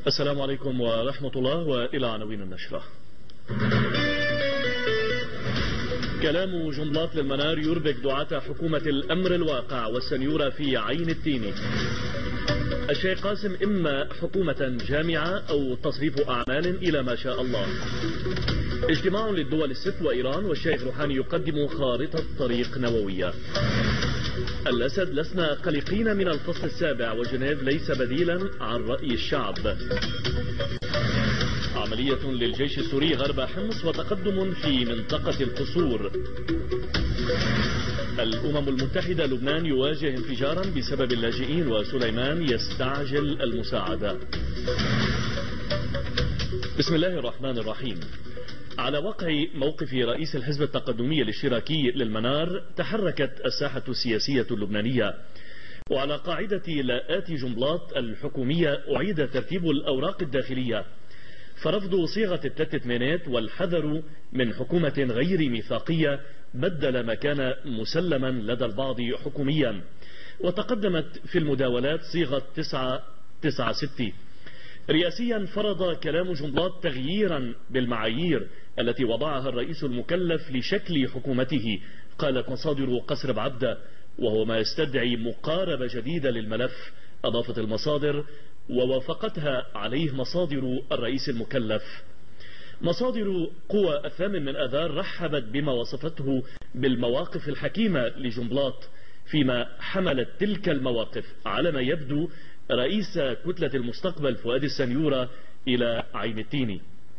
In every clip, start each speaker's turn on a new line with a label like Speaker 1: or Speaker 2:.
Speaker 1: السلام عليكم ورحمة الله، وإلى عناوين النشرة. كلام جنبلاط للمنار يربك دعاة حكومة الأمر الواقع والسنيورة في عين التين. الشيخ قاسم إما حكومة جامعة أو تصريف أعمال إلى ما شاء الله. اجتماع للدول الست وإيران والشيخ روحاني يقدم خارطة طريق نووية. الأسد لسنا قلقين من الفصل السابع وجنيف ليس بديلا عن رأي الشعب. عملية للجيش السوري غرب حمص وتقدم في منطقة القصور. الأمم المتحدة لبنان يواجه انفجارا بسبب اللاجئين وسليمان يستعجل المساعدة. بسم الله الرحمن الرحيم. على وقع موقف رئيس الحزب التقدمي الاشتراكي للمنار تحركت الساحة السياسية اللبنانية، وعلى قاعدة لاءات جنبلاط الحكومية أعيد ترتيب الأوراق الداخلية، فرفض صيغة الثلاث ثمانينات والحذر من حكومة غير ميثاقية بدل ما كان مسلما لدى البعض حكوميا، وتقدمت في المداولات صيغة 996. رئاسيا فرض كلام جنبلاط تغييرا بالمعايير التي وضعها الرئيس المكلف لشكل حكومته، قالت مصادر قصر بعبدة، وهو ما يستدعي مقاربة جديدة للملف، أضافت المصادر، ووافقتها عليه مصادر الرئيس المكلف. مصادر قوى 8 آذار رحبت بما وصفته بالمواقف الحكيمة لجنبلاط، فيما حملت تلك المواقف على ما يبدو رئيس كتلة المستقبل فؤاد السنيورة إلى عين التين.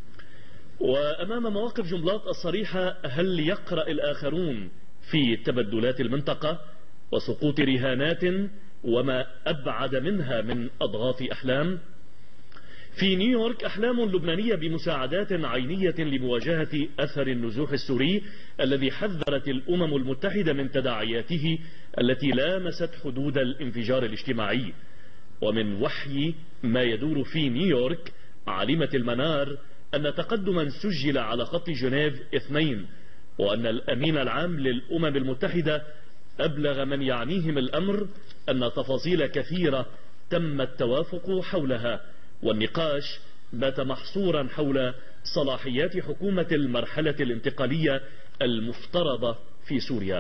Speaker 1: وأمام مواقف جنبلاط الصريحة، هل يقرأ الآخرون في تبدلات المنطقة وسقوط رهانات وما أبعد منها من أضغاث أحلام؟ في نيويورك أحلام لبنانية بمساعدات عينية لمواجهة أثر النزوح السوري الذي حذرت الأمم المتحدة من تداعياته التي لامست حدود الانفجار الاجتماعي. ومن وحي ما يدور في نيويورك، علمت المنار أن تقدما سجل على خط جنيف 2، وأن الأمين العام للأمم المتحدة أبلغ من يعنيهم الأمر أن تفاصيل كثيرة تم التوافق حولها، والنقاش بات محصورا حول صلاحيات حكومة المرحلة الانتقالية المفترضة في سوريا.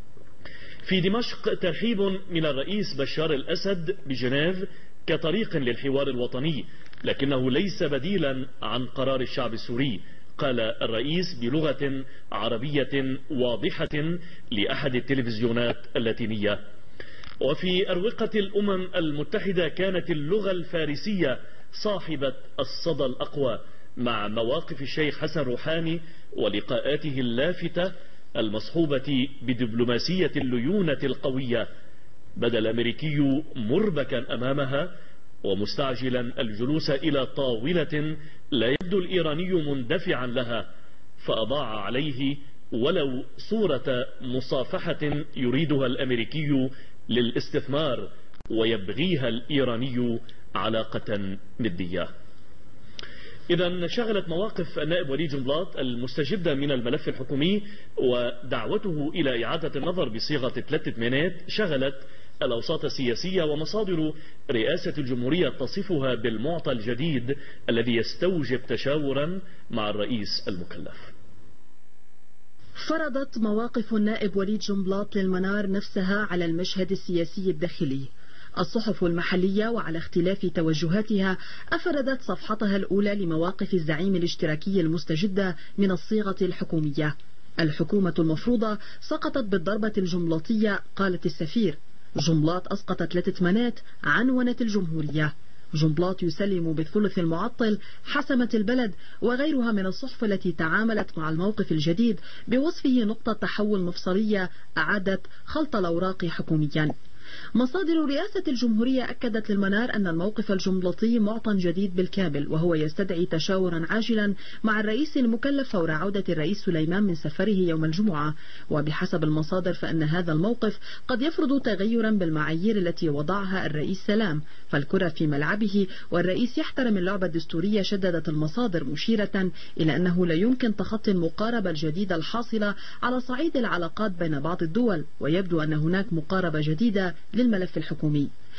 Speaker 1: في دمشق ترحيب من الرئيس بشار الأسد بجنيف كطريق للحوار الوطني، لكنه ليس بديلا عن قرار الشعب السوري، قال الرئيس بلغة عربية واضحة لأحد التلفزيونات اللاتينية. وفي أروقة الأمم المتحدة كانت اللغة الفارسية صاحبة الصدى الأقوى مع مواقف الشيخ حسن روحاني ولقاءاته اللافتة المصحوبة بدبلوماسية الليونة القوية. بدا الأمريكي مربكا أمامها ومستعجلا الجلوس إلى طاولة لا يبدو الإيراني مندفعا لها، فأضاع عليه ولو صورة مصافحة يريدها الأمريكي للاستثمار ويبغيها الإيراني علاقة ندية. إذا شغلت مواقف النائب وليد جنبلاط المستجدة من الملف الحكومي ودعوته إلى إعادة النظر بصيغة 3 ثمانينات شغلت الأوساط السياسية، ومصادر رئاسة الجمهورية تصفها بالمعطى الجديد الذي يستوجب تشاورا مع الرئيس المكلف.
Speaker 2: فرضت مواقف النائب وليد جنبلاط للمنار نفسها على المشهد السياسي الداخلي. الصحف المحلية وعلى اختلاف توجهاتها أفردت صفحتها الأولى لمواقف الزعيم الاشتراكي المستجدة من الصيغة الحكومية. الحكومة المفروضة سقطت بالضربة الجنبلاطية، قالت السفير. جنبلاط أسقط 3 ثمانينات، عنونت الجمهورية. جنبلاط يسلم بالثلث المعطل، حسمت البلد، وغيرها من الصحف التي تعاملت مع الموقف الجديد بوصفه نقطة تحول مفصلية أعادت خلط الأوراق حكوميا. مصادر رئاسة الجمهورية أكدت للمنار أن الموقف الجنبلاطي معطى جديد بالكامل، وهو يستدعي تشاورا عاجلا مع الرئيس المكلف فور عودة الرئيس سليمان من سفره يوم الجمعة. وبحسب المصادر فإن هذا الموقف قد يفرض تغيرا بالمعايير التي وضعها الرئيس سلام، فالكرة في ملعبه والرئيس يحترم اللعبة الدستورية، شددت المصادر مشيرة إلى أنه لا يمكن تخطي المقاربة الجديدة الحاصلة على صعيد العلاقات بين بعض الدول، ويبدو أن هناك مقاربة جديدة للملف الحكومي.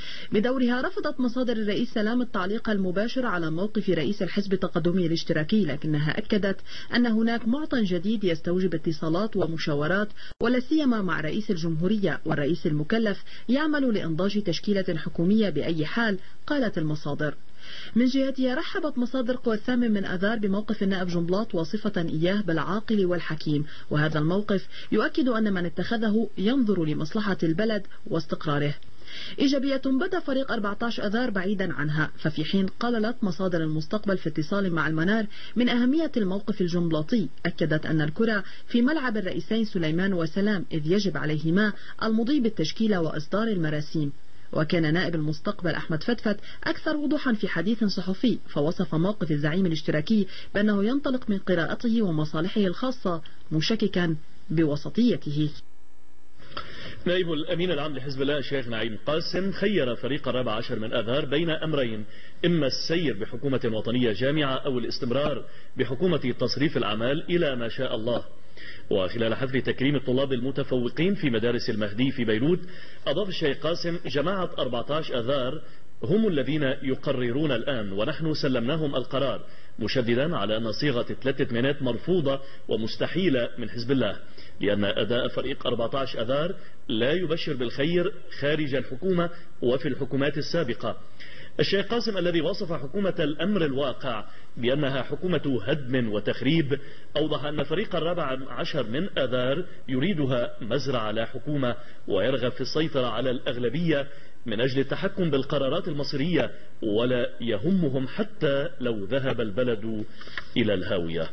Speaker 2: بدورها رفضت مصادر الرئيس سلام التعليق المباشر على موقف رئيس الحزب التقدمي الاشتراكي، لكنها أكدت أن هناك معطى جديد يستوجب اتصالات ومشاورات ولا سيما مع رئيس الجمهورية، والرئيس المكلف يعمل لإنضاج تشكيلة حكومية بأي حال. قالت المصادر. من جهتها رحبت مصادر قوى 8 آذار بموقف النائب جنبلاط واصفة إياه بالعاقل والحكيم، وهذا الموقف يؤكد أن من اتخذه ينظر لمصلحة البلد واستقراره. إيجابية بدا فريق 14 آذار بعيدا عنها، ففي حين قللت مصادر المستقبل في اتصال مع المنار من أهمية الموقف الجنبلاطي، أكدت أن الكرة في ملعب الرئيسين سليمان وسلام، إذ يجب عليهما المضي بالتشكيلة وإصدار المراسيم. وكان نائب المستقبل أحمد فتفت أكثر وضوحا في حديث صحفي، فوصف موقف الزعيم الاشتراكي بأنه ينطلق من قراءته ومصالحه الخاصة، مشككا بوسطيته.
Speaker 1: نائب الأمين العام لحزب الله الشيخ نعيم قاسم خير فريق 14 من آذار بين أمرين: إما السير بحكومة وطنية جامعة أو الاستمرار بحكومة تصريف الأعمال إلى ما شاء الله. وخلال حفل تكريم الطلاب المتفوقين في مدارس المهدي في بيروت، أضاف الشيخ قاسم: جماعة 14 آذار هم الذين يقررون الآن، ونحن سلمناهم القرار، مشددا على أن صيغة 3 منات مرفوضة ومستحيلة من حزب الله، لأن أداء فريق 14 آذار لا يبشر بالخير خارج الحكومة وفي الحكومات السابقة. الشيخ قاسم الذي وصف حكومة الأمر الواقع بأنها حكومة هدم وتخريب، أوضح أن فريق 14 من آذار يريدها مزرعة لا حكومة، ويرغب في السيطرة على الأغلبية من أجل التحكم بالقرارات المصيرية، ولا يهمهم حتى لو ذهب البلد إلى الهاوية.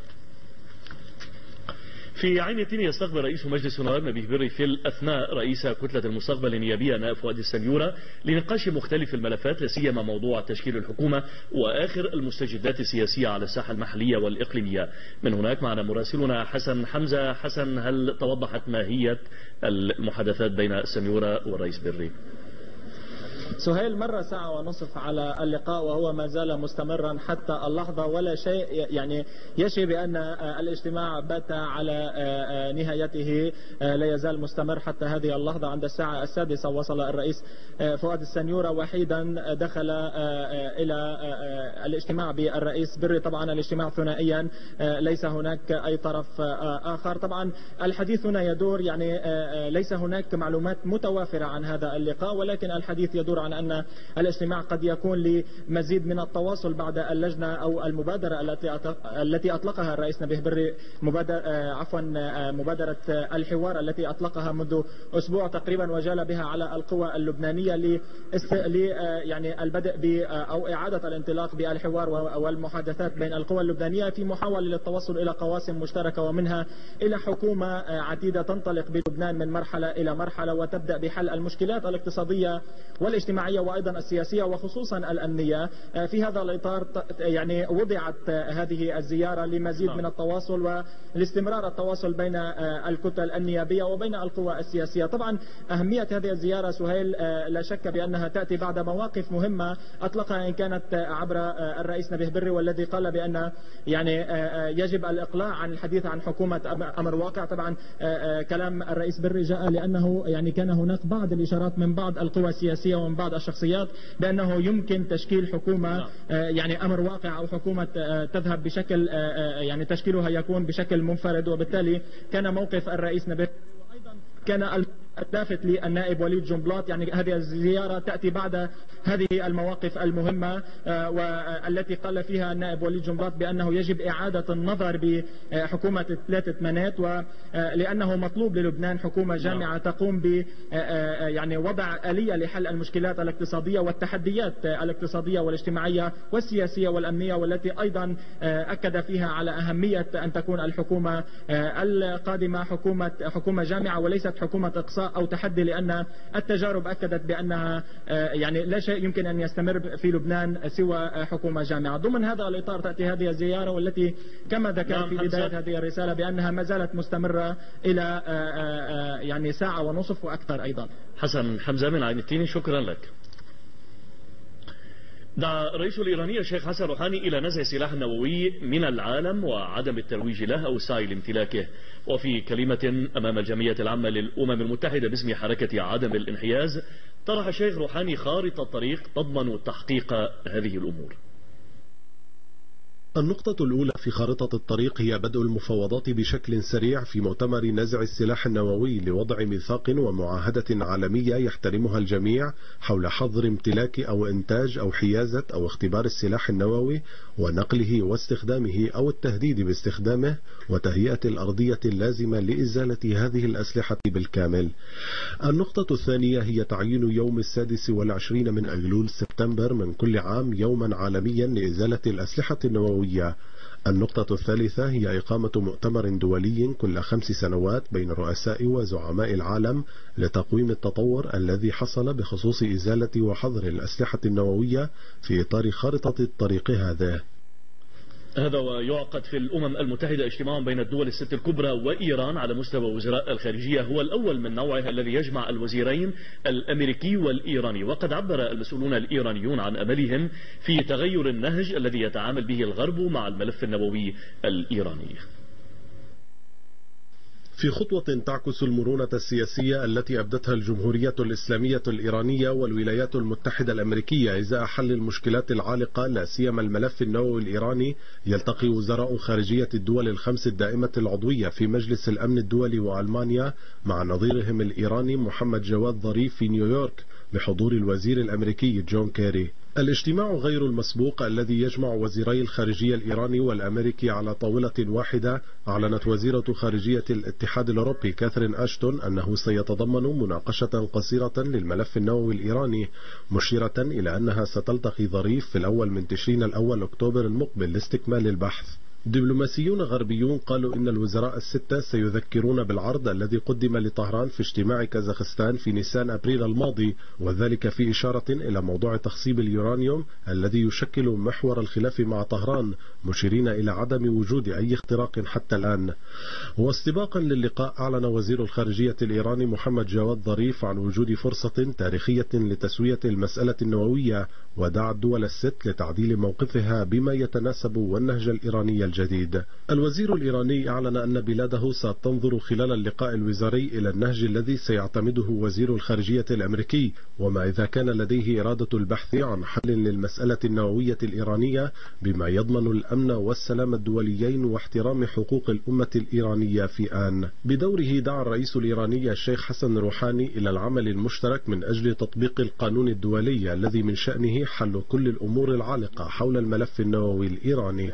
Speaker 1: في عين التين يستقبل رئيس مجلس النواب نبيه بري في الأثناء رئيس كتلة المستقبل النيابية نائب فؤاد السنيورة لنقاش مختلف الملفات، لا سيما موضوع تشكيل الحكومة وآخر المستجدات السياسية على الساحة المحلية والإقليمية. من هناك معنا مراسلنا حسن حمزة. حسن، هل توضحت ماهية المحادثات بين السنيورة والرئيس بري؟
Speaker 3: سهيل، مر ساعة ونصف على اللقاء وهو ما زال مستمرا حتى اللحظة، ولا شيء يعني يشي بأن الاجتماع بات على نهايته، لا يزال مستمر حتى هذه اللحظة. عند الساعة 6 وصل الرئيس فؤاد السنيورة وحيدا دخل إلى الاجتماع بالرئيس بري. طبعا الاجتماع ثنائيا، ليس هناك أي طرف آخر. طبعا الحديث هنا يدور، يعني ليس هناك معلومات متوافرة عن هذا اللقاء، ولكن الحديث يدور عن أن الاجتماع قد يكون لمزيد من التواصل بعد اللجنة أو المبادرة التي أطلقها الرئيس نبيه بري، مبادرة الحوار التي أطلقها منذ أسبوع تقريبا، وجال بها على القوى اللبنانية يعني البدء أو إعادة الانطلاق بالحوار والمحادثات بين القوى اللبنانية في محاولة للتوصل إلى قواسم مشتركة، ومنها إلى حكومة عديدة تنطلق بلبنان من مرحلة إلى مرحلة، وتبدأ بحل المشكلات الاقتصادية والاجتماعية وأيضا السياسية وخصوصا الأمنية. في هذا الإطار يعني وضعت هذه الزيارة لمزيد من التواصل والاستمرار التواصل بين الكتل النيابية وبين القوى السياسية. طبعا أهمية هذه الزيارة سهيل لا شك بأنها تأتي بعد مواقف مهمة أطلقها إن كانت عبر الرئيس نبيه بري، والذي قال بأن يعني يجب الإقلاع عن الحديث عن حكومة أمر واقع. طبعا كلام الرئيس بري جاء لأنه يعني كان هناك بعض الإشارات من بعض القوى السياسية ومن بعض الشخصيات بأنه يمكن تشكيل حكومة يعني أمر واقع، أو حكومة تذهب بشكل يعني تشكيلها يكون بشكل منفرد. وبالتالي كان موقف الرئيس نبيه، وأيضا كان اللافت للنائب وليد جنبلاط، يعني هذه الزيارة تأتي بعد هذه المواقف المهمة والتي قال فيها النائب وليد جنبلاط بأنه يجب إعادة النظر بحكومة 3 منات، ولأنه مطلوب للبنان حكومة جامعة تقوم ب يعني وضع آلية لحل المشكلات الاقتصادية والتحديات الاقتصادية والاجتماعية والسياسية والأمنية، والتي أيضا أكد فيها على أهمية أن تكون الحكومة القادمة حكومة جامعة وليست حكومة إقصاء أو تحدي، لأن التجارب أكدت بأنها يعني لا شيء يمكن أن يستمر في لبنان سوى حكومة جامعة. ضمن هذا الإطار تأتي هذه الزيارة، والتي كما ذكرت في بداية هذه الرسالة بأنها ما زالت مستمرة إلى يعني ساعة ونصف وأكثر أيضا.
Speaker 1: حسن حمزة من عين التين، شكرا لك. دعا الرئيس الإيراني الشيخ حسن روحاني إلى نزع السلاح النووي من العالم وعدم الترويج له أو السعي لامتلاكه. وفي كلمة أمام الجمعية العامة للأمم المتحدة باسم حركة عدم الانحياز، طرح الشيخ روحاني خارطة طريق تضمن تحقيق هذه الأمور.
Speaker 4: النقطة الأولى في خارطة الطريق هي بدء المفاوضات بشكل سريع في مؤتمر نزع السلاح النووي لوضع ميثاق ومعاهدة عالمية يحترمها الجميع حول حظر امتلاك أو إنتاج أو حيازة أو اختبار السلاح النووي ونقله واستخدامه أو التهديد باستخدامه، وتهيئة الأرضية اللازمة لإزالة هذه الأسلحة بالكامل. النقطة الثانية هي تعيين يوم 26 من أيلول سبتمبر من كل عام يوما عالميا لإزالة الأسلحة النووية. النقطة الثالثة هي إقامة مؤتمر دولي كل 5 سنوات بين رؤساء وزعماء العالم لتقويم التطور الذي حصل بخصوص إزالة وحظر الأسلحة النووية في إطار خارطة الطريق هذا.
Speaker 1: هذا ويعقد في الأمم المتحدة اجتماع بين الدول الست الكبرى وإيران على مستوى وزراء الخارجية، هو الأول من نوعه الذي يجمع الوزيرين الأمريكي والإيراني. وقد عبر المسؤولون الإيرانيون عن أملهم في تغير النهج الذي يتعامل به الغرب مع الملف النووي الإيراني.
Speaker 4: في خطوة تعكس المرونة السياسية التي أبدتها الجمهورية الإسلامية الإيرانية والولايات المتحدة الأمريكية إزاء حل المشكلات العالقة لا سيما الملف النووي الإيراني، يلتقي وزراء خارجية الدول الخمس الدائمة العضوية في مجلس الأمن الدولي وألمانيا مع نظيرهم الإيراني محمد جواد ظريف في نيويورك بحضور الوزير الأمريكي جون كيري. الاجتماع غير المسبوق الذي يجمع وزيري الخارجية الإيراني والأمريكي على طاولة واحدة، أعلنت وزيرة خارجية الاتحاد الأوروبي كاثرين أشتون أنه سيتضمن مناقشة قصيرة للملف النووي الإيراني، مشيرة إلى أنها ستلتقي ظريف في الأول من تشرين الأول أكتوبر المقبل لاستكمال البحث. دبلوماسيون غربيون قالوا إن الوزراء الستة سيذكرون بالعرض الذي قدم لطهران في اجتماع كازاخستان في نيسان أبريل الماضي، وذلك في إشارة إلى موضوع تخصيب اليورانيوم الذي يشكل محور الخلاف مع طهران، مشيرين إلى عدم وجود أي اختراق حتى الآن. واستباقا للقاء، أعلن وزير الخارجية الإيراني محمد جواد ظريف عن وجود فرصة تاريخية لتسوية المسألة النووية، ودعا الدول الست لتعديل موقفها بما يتناسب والنهج الإيراني الجديد. الوزير الإيراني أعلن أن بلاده ستنظر خلال اللقاء الوزاري إلى النهج الذي سيعتمده وزير الخارجية الأمريكي، وما إذا كان لديه إرادة البحث عن حل للمسألة النووية الإيرانية بما يضمن الأمن والسلام الدوليين واحترام حقوق الأمة الإيرانية في آن. بدوره دعا الرئيس الإيراني الشيخ حسن روحاني إلى العمل المشترك من أجل تطبيق القانون الدولي الذي من شأنه حل كل الأمور العالقة حول الملف النووي الإيراني.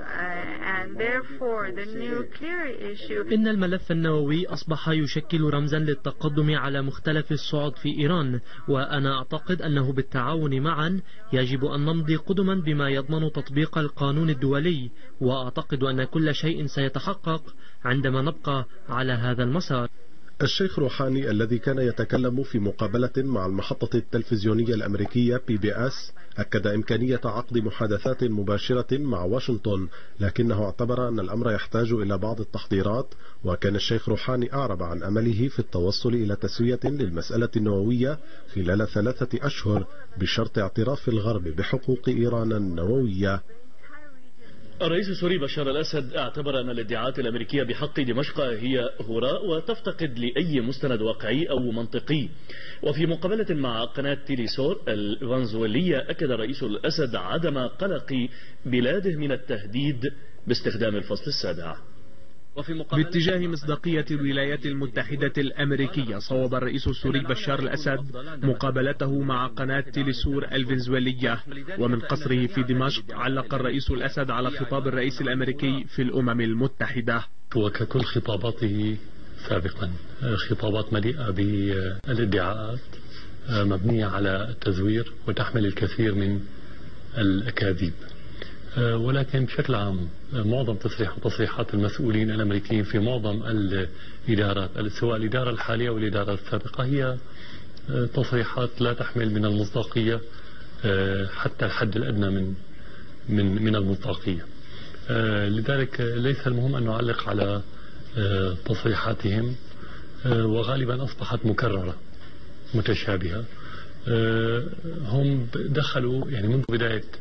Speaker 5: إن الملف النووي أصبح يشكل رمزا للتقدم على مختلف الصعد في إيران، وأنا أعتقد أنه بالتعاون معا يجب أن نمضي قدما بما يضمن تطبيق القانون الدولي، وأعتقد أن كل شيء سيتحقق عندما نبقى على هذا المسار.
Speaker 4: الشيخ روحاني الذي كان يتكلم في مقابلة مع المحطة التلفزيونية الأمريكية PBS أكد إمكانية عقد محادثات مباشرة مع واشنطن، لكنه اعتبر أن الأمر يحتاج إلى بعض التحضيرات. وكان الشيخ روحاني أعرب عن أمله في التوصل إلى تسوية للمسألة النووية خلال 3 أشهر بشرط اعتراف الغرب بحقوق إيران النووية.
Speaker 1: الرئيس السوري بشار الأسد اعتبر أن الادعاءات الأمريكية بحق دمشق هي هراء وتفتقد لأي مستند واقعي أو منطقي. وفي مقابلة مع قناة تيليسور الفنزويلية أكد الرئيس الأسد عدم قلق بلاده من التهديد باستخدام الفصل السابع.
Speaker 6: باتجاه مصداقية الولايات المتحدة الأمريكية، صوب الرئيس السوري بشار الأسد مقابلته مع قناة تيليسور الفنزويلية، ومن قصره في دمشق علق الرئيس الأسد على خطاب الرئيس الأمريكي في الأمم المتحدة.
Speaker 7: وككل خطاباته سابقا خطابات مليئة بالادعاءات مبنية على التزوير وتحمل الكثير من الأكاذيب، ولكن بشكل عام معظم تصريحات المسؤولين الأمريكيين في معظم الإدارات سواء الإدارة الحالية والإدارة السابقة هي تصريحات لا تحمل من المصداقية حتى الحد الأدنى من المصداقية. لذلك ليس المهم أن نعلق على تصريحاتهم، وغالبا أصبحت مكررة متشابهة. هم دخلوا يعني منذ بداية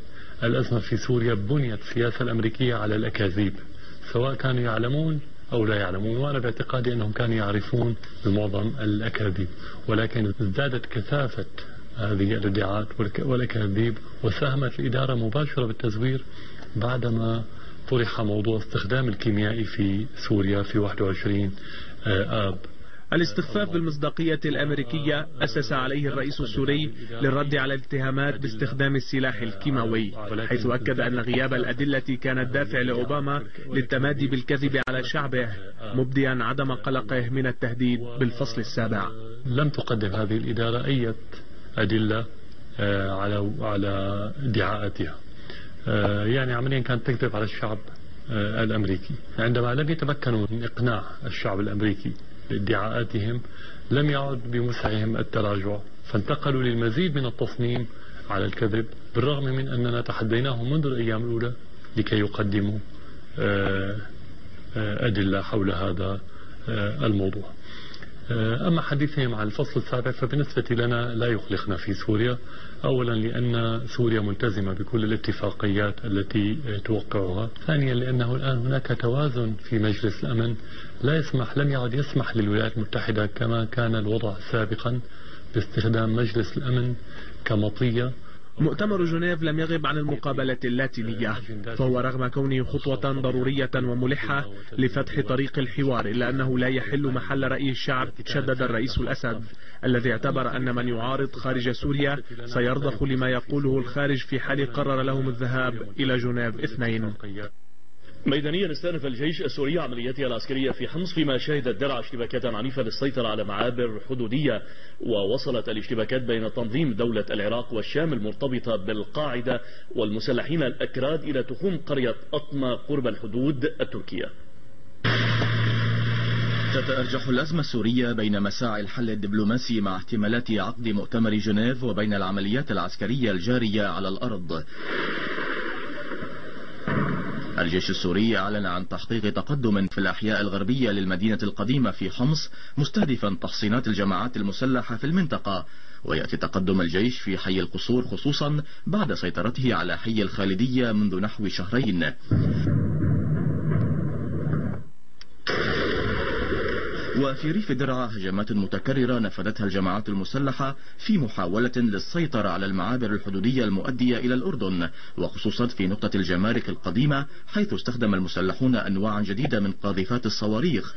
Speaker 7: الأزمة في سوريا بنيت السياسة الأمريكية على الأكاذيب، سواء كانوا يعلمون أو لا يعلمون، وأنا باعتقادي أنهم كانوا يعرفون بمعظم الأكاذيب، ولكن ازدادت كثافة هذه الادعاءات والأكاذيب، وساهمت الإدارة مباشرة بالتزوير بعدما طرح موضوع استخدام الكيميائي في سوريا في 21 آب.
Speaker 6: الاستخفاف بالمصداقية الأمريكية أسس عليه الرئيس السوري للرد على الاتهامات باستخدام السلاح الكيماوي، حيث أكد أن غياب الأدلة كان الدافع لأوباما للتمادي بالكذب على شعبه، مبديا عدم قلقه من التهديد بالفصل السابع.
Speaker 7: لم تقدم هذه الإدارة أي أدلة على ادعاءاتها، يعني عمليا كانت تكذب على الشعب الأمريكي. عندما لم يتمكنوا من إقناع الشعب الأمريكي بادعاءاتهم لم يعد بوسعهم التراجع، فانتقلوا للمزيد من التصميم على الكذب، بالرغم من أننا تحديناهم منذ الأيام الأولى لكي يقدموا أدلة حول هذا الموضوع. أما حديثهم عن الفصل السابع فبالنسبة لنا لا يقلقنا في سوريا، أولا لأن سوريا ملتزمة بكل الاتفاقيات التي توقعها، ثانيا لأنه الآن هناك توازن في مجلس الأمن لم يعد يسمح للولايات المتحدة كما كان الوضع سابقا باستخدام مجلس الأمن كمطية.
Speaker 6: مؤتمر جنيف لم يغب عن المقابلة اللاتينية، فهو رغم كونه خطوة ضرورية وملحة لفتح طريق الحوار إلا أنه لا يحل محل رأي الشعب، شدد الرئيس الأسد الذي اعتبر أن من يعارض خارج سوريا سيرضخ لما يقوله الخارج في حال قرر لهم الذهاب إلى جنيف 2.
Speaker 1: ميدانيا استأنف الجيش السوري عملياته العسكرية في حمص، فيما شهدت درع اشتباكات عنيفة للسيطرة على معابر حدودية، ووصلت الاشتباكات بين تنظيم دولة العراق والشام المرتبطة بالقاعدة والمسلحين الأكراد إلى تخوم قرية أطمة قرب الحدود التركية.
Speaker 8: تتأرجح الأزمة السورية بين مساعي الحل الدبلوماسي مع احتمالات عقد مؤتمر جنيف وبين العمليات العسكرية الجارية على الأرض. الجيش السوري أعلن عن تحقيق تقدم في الأحياء الغربية للمدينة القديمة في حمص، مستهدفا تحصينات الجماعات المسلحة في المنطقة، ويأتي تقدم الجيش في حي القصور خصوصا بعد سيطرته على حي الخالدية منذ نحو شهرين. وفي ريف درعا هجمات متكررة نفذتها الجماعات المسلحة في محاولة للسيطرة على المعابر الحدودية المؤدية إلى الأردن، وخصوصا في نقطة الجمارك القديمة، حيث استخدم المسلحون أنواعا جديدة من قاذفات الصواريخ.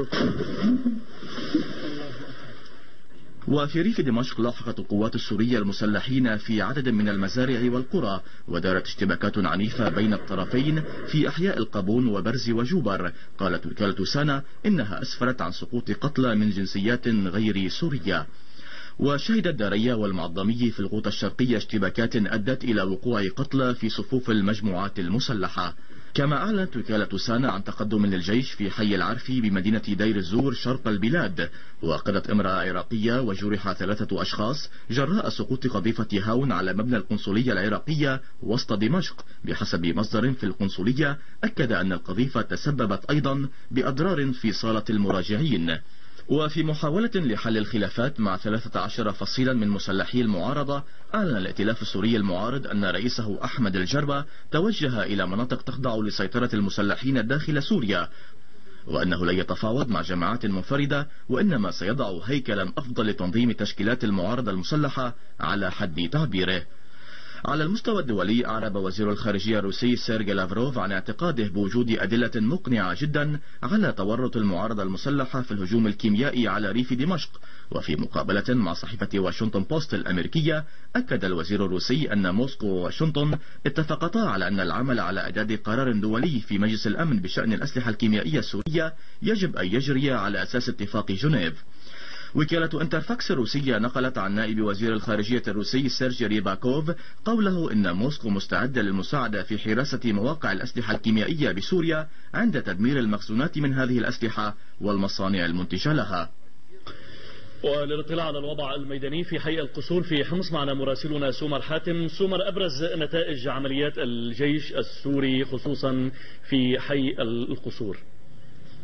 Speaker 8: وفي ريف دمشق لاحقت القوات السورية المسلحين في عدد من المزارع والقرى، ودارت اشتباكات عنيفة بين الطرفين في أحياء القابون وبرز وجوبر. قالت وكالة سانا إنها أسفرت عن سقوط قتلى من جنسيات غير سورية. وشهدت داريا والمعظمي في الغوطة الشرقية اشتباكات أدت إلى وقوع قتلى في صفوف المجموعات المسلحة. كما أعلنت وكالة سانا عن تقدم للجيش في حي العرفي بمدينة دير الزور شرق البلاد، وقضت امرأة عراقية وجرح 3 أشخاص جراء سقوط قذيفة هاون على مبنى القنصلية العراقية وسط دمشق. بحسب مصدر في القنصلية أكد أن القذيفة تسببت أيضا بأضرار في صالة المراجعين. وفي محاولة لحل الخلافات مع 13 فصيلا من مسلحي المعارضة، أعلن الائتلاف السوري المعارض أن رئيسه أحمد الجربة توجه إلى مناطق تخضع لسيطرة المسلحين داخل سوريا، وأنه لن يتفاوض مع جماعات منفردة، وإنما سيضع هيكلا أفضل لتنظيم تشكيلات المعارضة المسلحة على حد تعبيره. على المستوى الدولي، أعرب وزير الخارجية الروسي سيرجي لافروف عن اعتقاده بوجود أدلة مقنعة جدا على تورط المعارضة المسلحة في الهجوم الكيميائي على ريف دمشق. وفي مقابلة مع صحيفة واشنطن بوست الأمريكية، أكد الوزير الروسي أن موسكو وواشنطن اتفقتا على أن العمل على إعداد قرار دولي في مجلس الأمن بشأن الأسلحة الكيميائية السورية يجب أن يجري على أساس اتفاق جنيف. وكالة انترفاكس الروسية نقلت عن نائب وزير الخارجية الروسي سيرجي ريباكوف قوله إن موسكو مستعدة للمساعدة في حراسة مواقع الأسلحة الكيميائية بسوريا عند تدمير المخزونات من هذه الأسلحة والمصانع المنتجة لها.
Speaker 1: وللاطلاع على الوضع الميداني في حي القصور في حمص معنا مراسلنا سومر حاتم. سومر، أبرز نتائج عمليات الجيش السوري خصوصا في حي القصور؟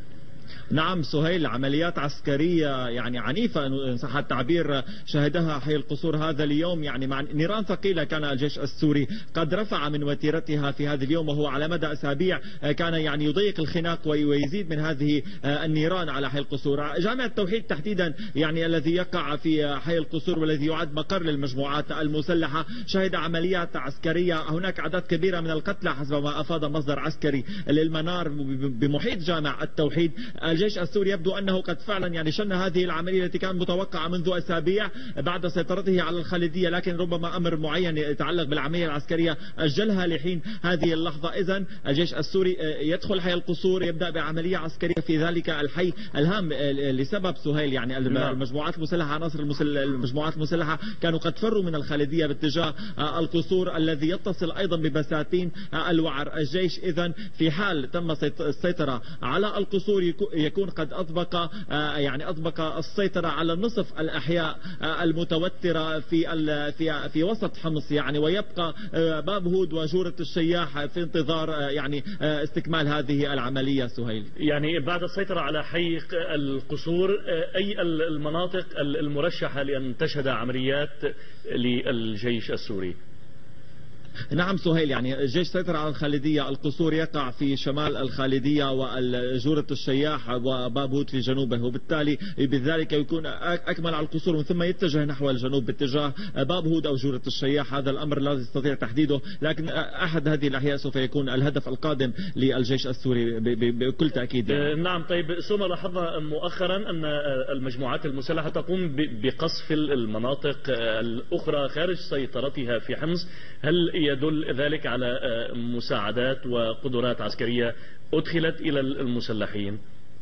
Speaker 3: نعم سهيل، عمليات عسكرية يعني عنيفة إن صح التعبير شهدها حي القصور هذا اليوم، يعني مع نيران ثقيلة كان الجيش السوري قد رفع من وتيرتها في هذا اليوم، وهو على مدى أسابيع كان يعني يضيق الخناق ويزيد من هذه النيران على حي القصور. جامع التوحيد تحديدا يعني الذي يقع في حي القصور والذي يعد مقر للمجموعات المسلحة شهد عمليات عسكرية، هناك أعداد كبيرة من القتلى حسب ما أفاد مصدر عسكري للمنار بمحيط جامع التوحيد. الجيش السوري يبدو أنه قد فعلا يعني شن هذه العملية التي كانت متوقعة منذ أسابيع بعد سيطرته على الخالدية، لكن ربما أمر معين يتعلق بالعملية العسكرية أجلها لحين هذه اللحظة. إذن الجيش السوري يدخل حي القصور، يبدأ بعملية عسكرية في ذلك الحي الهام لسبب سهيل يعني المجموعات المسلحة، عناصر المجموعات المسلحة كانوا قد فروا من الخالدية باتجاه القصور الذي يتصل أيضا ببساتين الوعر. الجيش إذن في حال تم السيطرة على القصور يكون قد أطبق السيطرة على نصف الأحياء المتوترة في وسط حمص يعني، ويبقى باب هود وجورة الشياح في انتظار يعني استكمال هذه العملية. سهيل،
Speaker 1: يعني بعد السيطرة على حي القصور أي المناطق المرشحة لأن تشهد عمليات للجيش السوري؟
Speaker 3: نعم سهيل، يعني الجيش سيطر على الخالدية، القصور يقع في شمال الخالدية وجورة الشياح وباب هود في جنوبه، وبالتالي بذلك يكون أكمل على القصور ومن ثم يتجه نحو الجنوب باتجاه باب هود أو جورة الشياح. هذا الأمر لا يستطيع تحديده، لكن أحد هذه الأحياء سوف يكون الهدف القادم للجيش السوري بكل تأكيد يعني.
Speaker 1: نعم. طيب سوما، لاحظنا مؤخرا أن المجموعات المسلحة تقوم بقصف المناطق الأخرى خارج سيطرتها في حمص، هل يدل ذلك على مساعدات وقدرات عسكرية أدخلت إلى المسلحين؟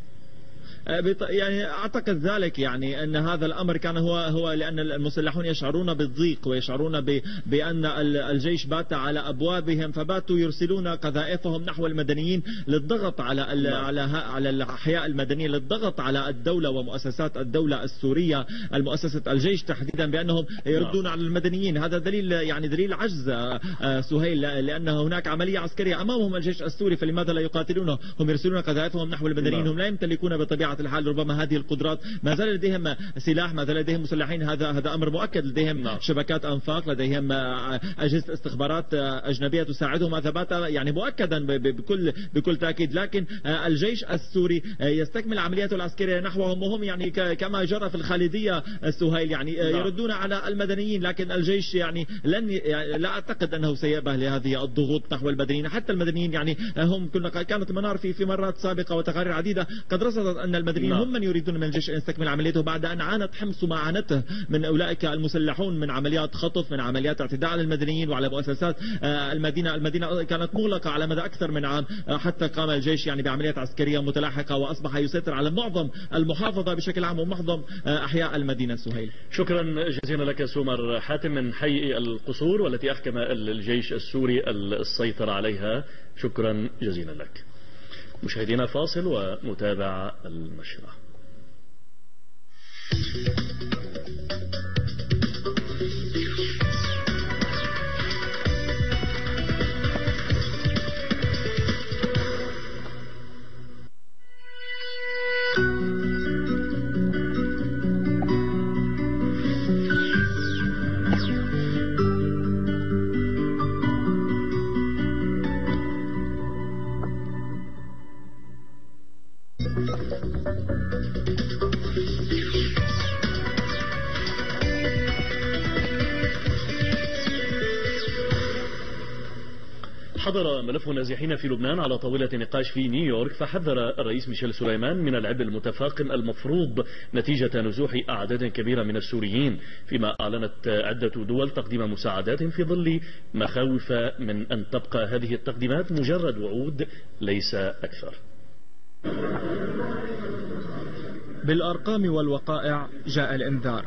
Speaker 3: يعني أعتقد ذلك، يعني أن هذا الأمر كان هو لأن المسلحون يشعرون بالضيق ويشعرون بأن الجيش بات على أبوابهم، فباتوا يرسلون قذائفهم نحو المدنيين للضغط على الأحياء المدنية، للضغط على الدولة ومؤسسات الدولة السورية، المؤسسة الجيش تحديدا، بأنهم يردون على المدنيين. هذا دليل يعني دليل عجز سهيل، لأن هناك عملية عسكرية أمامهم الجيش السوري، فلماذا لا يقاتلونه؟ هم يرسلون قذائفهم نحو المدنيين، هم لا يمتلكون بطبيعة الحال ربما هذه القدرات، ما زال لديهم سلاح، ما زال لديهم مسلحين، هذا أمر مؤكد، لديهم شبكات أنفاق، لديهم أجهزة استخبارات أجنبية تساعدهم، هذا بات يعني مؤكدا بكل تأكيد. لكن الجيش السوري يستكمل عملياته العسكرية نحوهم، وهم يعني كما جرى في الخالدية سهيل يعني يردون على المدنيين، لكن الجيش يعني لا أعتقد أنه سيأبه لهذه الضغوط نحو المدنيين. حتى المدنيين يعني هم كانت المنار في مرات سابقة وتقارير عديدة قد رصدت أن المدنيين هم من يريدون من الجيش أن يستكمل عمليته بعد أن عانت حمص ما عانته من أولئك المسلحون من عمليات خطف، من عمليات اعتداء على المدنيين وعلى مؤسسات المدينة كانت مغلقة على مدى أكثر من عام، حتى قام الجيش يعني بعمليات عسكرية متلاحقة وأصبح يسيطر على معظم المحافظة بشكل عام ومعظم أحياء المدينة. سهيل،
Speaker 1: شكرا جزيلا لك سومر حاتم من حي القصور والتي أحكم الجيش السوري السيطرة عليها، شكرا جزيلا لك. مشاهدينا فاصل ونتابع النشرة. حضر ملف النازحين في لبنان على طاولة نقاش في نيويورك، فحذر الرئيس ميشيل سليمان من العبء المتفاقم المفروض نتيجة نزوح أعداد كبيرة من السوريين، فيما أعلنت عدة دول تقديم مساعدات في ظل مخاوف من أن تبقى هذه التقديمات مجرد وعود ليس أكثر.
Speaker 9: بالأرقام والوقائع جاء الإنذار.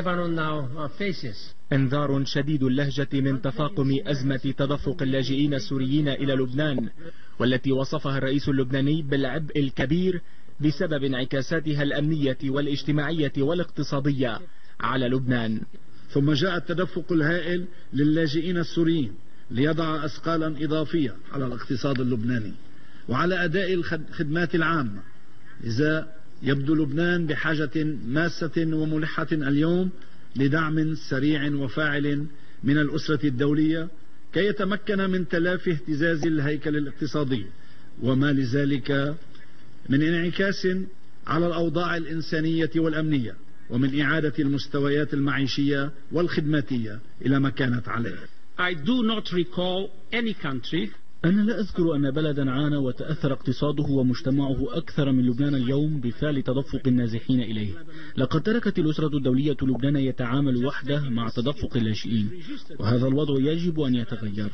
Speaker 9: انذار شديد اللهجة من تفاقم أزمة تدفق اللاجئين السوريين إلى لبنان، والتي وصفها الرئيس اللبناني بالعبء الكبير بسبب انعكاساتها الأمنية والاجتماعية والاقتصادية على لبنان.
Speaker 10: ثم جاء التدفق الهائل للاجئين السوريين ليضع أثقالا إضافية على الاقتصاد اللبناني وعلى أداء الخدمات العامة إذا يبدو لبنان بحاجة ماسة وملحة اليوم لدعم سريع وفاعل من الأسرة الدولية كي يتمكن من تلافي اهتزاز الهيكل الاقتصادي وما لذلك من انعكاس على الأوضاع الإنسانية والأمنية ومن إعادة المستويات المعيشية والخدماتية إلى ما كانت عليه.
Speaker 11: I do not recall any country.
Speaker 12: أنا لا أذكر أن بلدا عانى وتأثر اقتصاده ومجتمعه أكثر من لبنان اليوم بفعل تدفق النازحين إليه. لقد تركت الأسرة الدولية لبنان يتعامل وحده مع تدفق اللاجئين، وهذا الوضع يجب أن يتغير.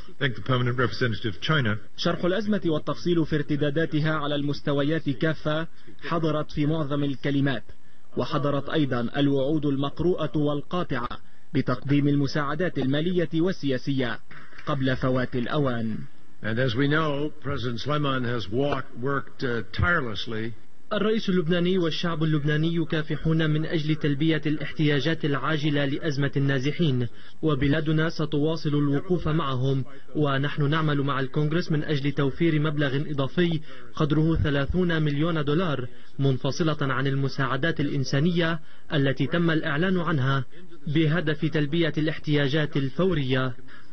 Speaker 9: شرح الأزمة والتفصيل في ارتداداتها على المستويات كافة حضرت في معظم الكلمات، وحضرت أيضا الوعود المقروءة والقاطعة بتقديم المساعدات المالية والسياسية قبل فوات الأوان.
Speaker 13: And as we know, President Suleiman has worked tirelessly.
Speaker 5: الرئيس اللبناني والشعب اللبناني يكافحون من أجل تلبية الاحتياجات العاجلة لأزمة النازحين، وبلادنا ستواصل الوقوف معهم، ونحن نعمل مع الكونغرس من أجل توفير مبلغ إضافي قدره 30 مليون دولار منفصلة عن المساعدات الإنسانية التي تم الإعلان عنها بهدف تلبية الاحتياجات الفورية.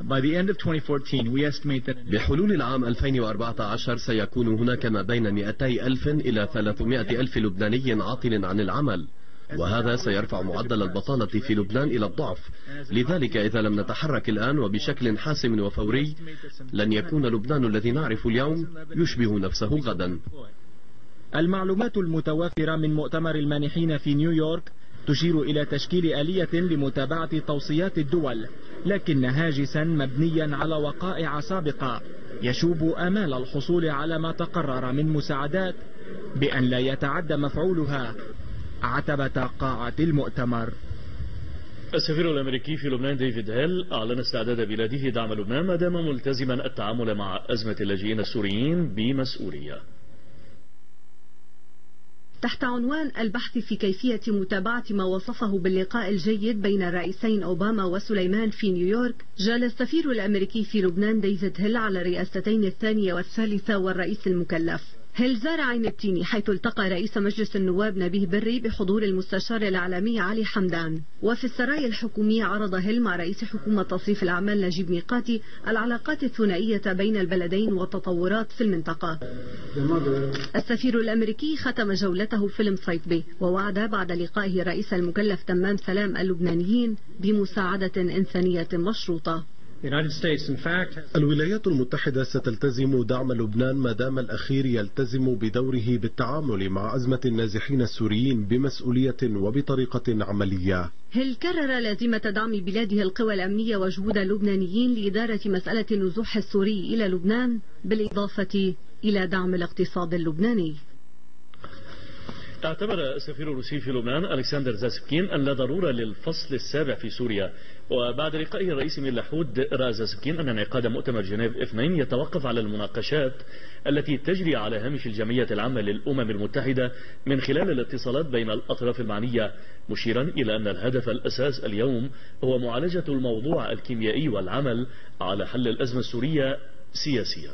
Speaker 14: بحلول العام 2014 سيكون هناك ما بين 200,000 إلى 300,000 لبناني عاطل عن العمل، وهذا سيرفع معدل البطالة في لبنان إلى الضعف. لذلك إذا لم نتحرك الآن وبشكل حاسم وفوري لن يكون لبنان الذي نعرف اليوم يشبه نفسه غدا.
Speaker 9: المعلومات المتوافرة من مؤتمر المانحين في نيويورك تشير إلى تشكيل آلية لمتابعة توصيات الدول، لكن هاجسا مبنيا على وقائع سابقة يشوب آمال الحصول على ما تقرر من مساعدات بأن لا يتعدى مفعولها عتبة قاعة المؤتمر.
Speaker 1: السفير الأمريكي في لبنان ديفيد هيل أعلن استعداد بلاده دعم لبنان ما دام ملتزما التعامل مع أزمة اللاجئين السوريين بمسؤولية.
Speaker 2: تحت عنوان البحث في كيفية متابعة ما وصفه باللقاء الجيد بين الرئيسين أوباما وسليمان في نيويورك، جال السفير الأمريكي في لبنان ديفيد هيل على رئاستين الثانية والثالثة والرئيس المكلف. هيل زار عين التيني حيث التقى رئيس مجلس النواب نبيه بري بحضور المستشار الإعلامي علي حمدان. وفي السرايا الحكومية عرض هيل مع رئيس حكومة تصريف الأعمال نجيب ميقاتي العلاقات الثنائية بين البلدين والتطورات في المنطقة. السفير الأمريكي ختم جولته في المصيفبي ووعد بعد لقائه الرئيس المكلف تمام سلام اللبنانيين بمساعدة إنسانية مشروطة.
Speaker 4: الولايات المتحدة ستلتزم دعم لبنان ما دام الأخير يلتزم بدوره بالتعامل مع أزمة النازحين السوريين بمسؤولية وبطريقة عملية.
Speaker 2: هيل كرر لازمة دعم بلاده القوى الأمنية وجهود اللبنانيين لإدارة مسألة النزوح السوري إلى لبنان بالإضافة إلى دعم الاقتصاد اللبناني.
Speaker 1: اعتبر السفير الروسي في لبنان ألكسندر زاسبكين أن لا ضرورة للفصل السابع في سوريا، وبعد لقائه الرئيس من لحود رأى زاسبكين أن انعقاد مؤتمر جنيف 2 يتوقف على المناقشات التي تجري على هامش الجمعية العامة للأمم المتحدة من خلال الاتصالات بين الأطراف المعنية، مشيرا إلى أن الهدف الأساس اليوم هو معالجة الموضوع الكيميائي والعمل على حل الأزمة السورية سياسيا.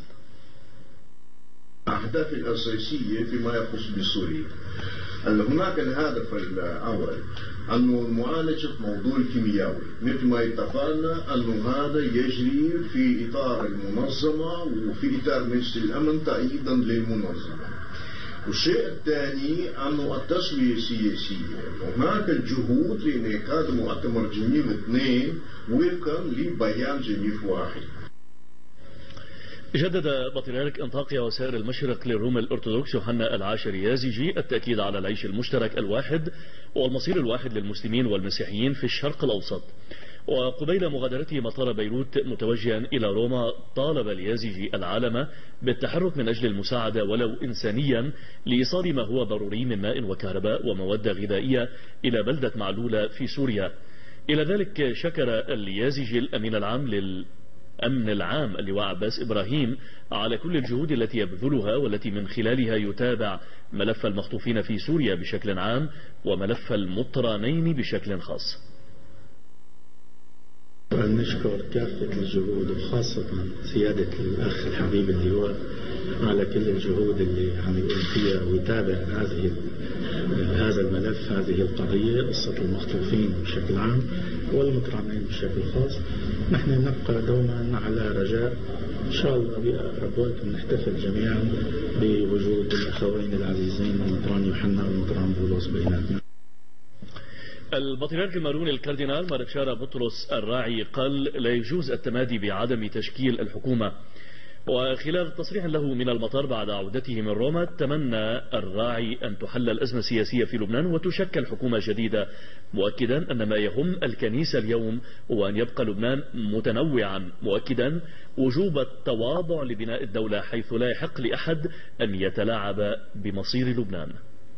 Speaker 15: الأهداف الأساسية فيما يخص بسوريا هناك الهدف الأول أنه معالجة موضوع الكيميائي مثل ما اتفقنا أنه هذا يجري في إطار المنظمة وفي إطار مجلس الأمن تأييدا للمنظمة. والشيء الثاني أنه التسوية السياسية هناك الجهود لإنعقاد مؤتمر جنيف 2 وفقا لبيان جنيف 1.
Speaker 1: جدد بطريرك أنطاكيا وسائر المشرق للروم الأرثوذكس يوحنا العاشر يازيجي التأكيد على العيش المشترك الواحد والمصير الواحد للمسلمين والمسيحيين في الشرق الأوسط. وقبيل مغادرته مطار بيروت متوجها إلى روما طالب اليازيجي العالم بالتحرك من أجل المساعدة ولو إنسانيا لإيصال ما هو ضروري من ماء وكهرباء ومواد غذائية إلى بلدة معلولة في سوريا. إلى ذلك شكر اليازيجي الأمين العام أمن العام اللواء عباس إبراهيم على كل الجهود التي يبذلها والتي من خلالها يتابع ملف المخطوفين في سوريا بشكل عام وملف المطرانين بشكل خاص.
Speaker 16: نشكر كافة الجهود وخاصة سيادة الأخ الحبيب اللواء على كل الجهود اللي عم يقوم فيها ويتابع هذا الملف، هذه القضية، قصة المخطوفين بشكل عام والمترامين بشكل خاص. نحن نبقى دوما على رجاء إن شاء الله بأقرب وقت نحتفل جميعا بوجود الأخوين العزيزين المطران يوحنا والمطران بولس بيناتنا.
Speaker 1: البطريرك الماروني الكاردينال ماركشارا بطرس الراعي قال لا يجوز التمادي بعدم تشكيل الحكومة. وخلال تصريح له من المطار بعد عودته من روما، تمنى الراعي أن تحل الأزمة السياسية في لبنان وتشكل حكومة جديدة، مؤكدا أن ما يهم الكنيسة اليوم هو أن يبقى لبنان متنوعا، مؤكدا وجوب التواضع لبناء الدولة حيث لا يحق لأحد أن يتلاعب بمصير لبنان.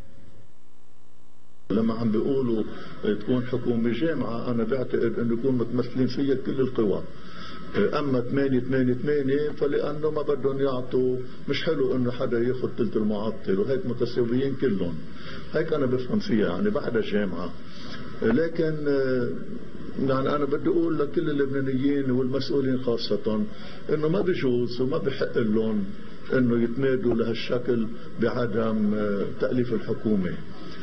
Speaker 17: لما عم بيقولوا تكون حكومة جامعة، أنا بعتقد أنه يكون متمثلين فيها كل القوى. أما 8-8-8 فلأنه ما بدهم يعطوا، مش حلو أنه حدا ياخذ ثلث المعطل، وهيك متساويين كلهم. هيك أنا بفهم فيها، يعني بعدها جامعة. لكن يعني أنا بدي أقول لكل اللبنانيين والمسؤولين خاصة أنه ما بيجوز وما بحق لهم أنه يتمادوا لهالشكل بعدم تأليف الحكومة.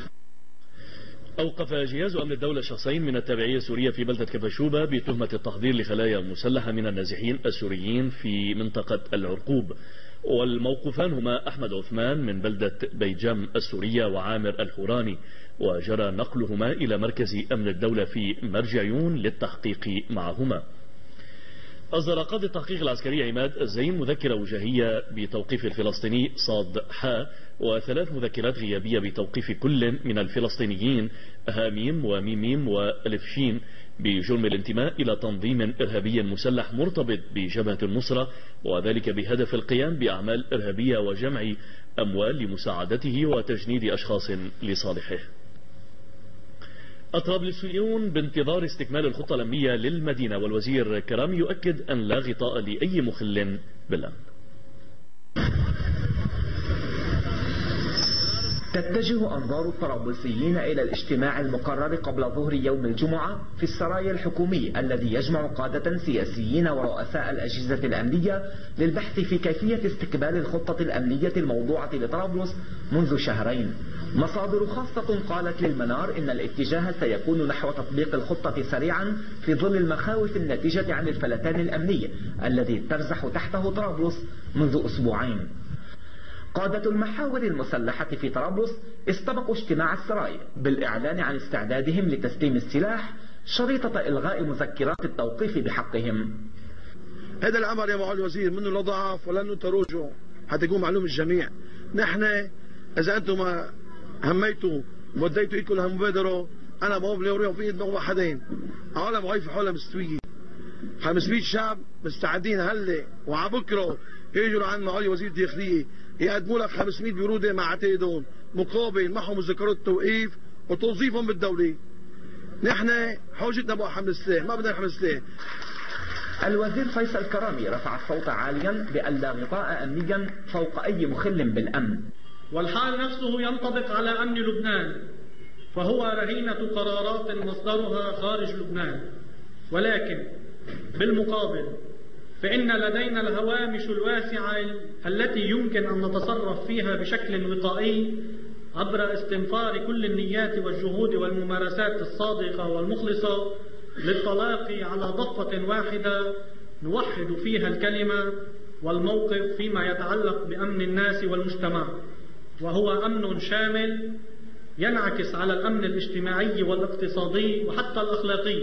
Speaker 1: أوقف جهاز أمن الدولة شخصين من التابعية السورية في بلدة كفشوبة بتهمة التحضير لخلايا مسلحة من النازحين السوريين في منطقة العرقوب. والموقوفان هما أحمد عثمان من بلدة بيجام السورية وعامر الحوراني، وجرى نقلهما إلى مركز أمن الدولة في مرجعيون للتحقيق معهما. أصدر قاضي التحقيق العسكري عماد الزين مذكرة وجاهية بتوقيف الفلسطيني صاد حا و3 مذكرات غيابية بتوقيف كل من الفلسطينيين هاميم وميميم وألف شين بجرم الانتماء إلى تنظيم إرهابي مسلح مرتبط بجبهة النصرة، وذلك بهدف القيام بأعمال إرهابية وجمع أموال لمساعدته وتجنيد أشخاص لصالحه. الطرابلسيون بانتظار استكمال الخطة الأمنية للمدينة، والوزير كرامي يؤكد أن لا غطاء لأي مخل بالأمن.
Speaker 18: تتجه أنظار الطرابلسيين إلى الاجتماع المقرر قبل ظهر يوم الجمعة في السراي الحكومي الذي يجمع قادة سياسيين ورؤساء الأجهزة الأمنية للبحث في كيفية استقبال الخطة الأمنية الموضوعة لطرابلس منذ شهرين. مصادر خاصة قالت للمنار إن الاتجاه سيكون نحو تطبيق الخطة سريعا في ظل المخاوف الناتجة عن الفلتان الأمني الذي ترزح تحته طرابلس منذ أسبوعين. قادة المحاور المسلحة في طرابلس استبقوا اجتماع السراي بالإعلان عن استعدادهم لتسليم السلاح شريطة إلغاء مذكرات التوقيف بحقهم.
Speaker 19: هذا الأمر يا معالي الوزير منه لا ضعف ولا انه تراجع، حتى يكون معلوم الجميع. نحن إذا أنتم هميتوا وديتوا ايدكم لهالمبادرة، أنا ما بنوريهم في ايد وحدين. عالم واقفة حولها مستوية، 500 شعب مستعدين هلا وعبكره يجوا عند معالي وزير الداخلية يقدموا لك 500 برودة مع عتيدهم مقابل معهم مذكرات توقيف وتوظيفهم بالدولة. نحن حوجتنا بقى حمل السلاح، ما بدنا نحمل السلاح.
Speaker 18: الوزير فيصل كرامي رفع الصوت عاليا بأن لا غطاء أمنيا فوق أي مخل بالأمن.
Speaker 20: والحال نفسه ينطبق على أمن لبنان، فهو رهينة قرارات مصدرها خارج لبنان. ولكن بالمقابل فإن لدينا الهوامش الواسعة التي يمكن أن نتصرف فيها بشكل وقائي عبر استنفار كل النيات والجهود والممارسات الصادقة والمخلصة للتلاقي على ضفة واحدة نوحد فيها الكلمة والموقف فيما يتعلق بأمن الناس والمجتمع، وهو أمن شامل ينعكس على الأمن الاجتماعي والاقتصادي وحتى الأخلاقي.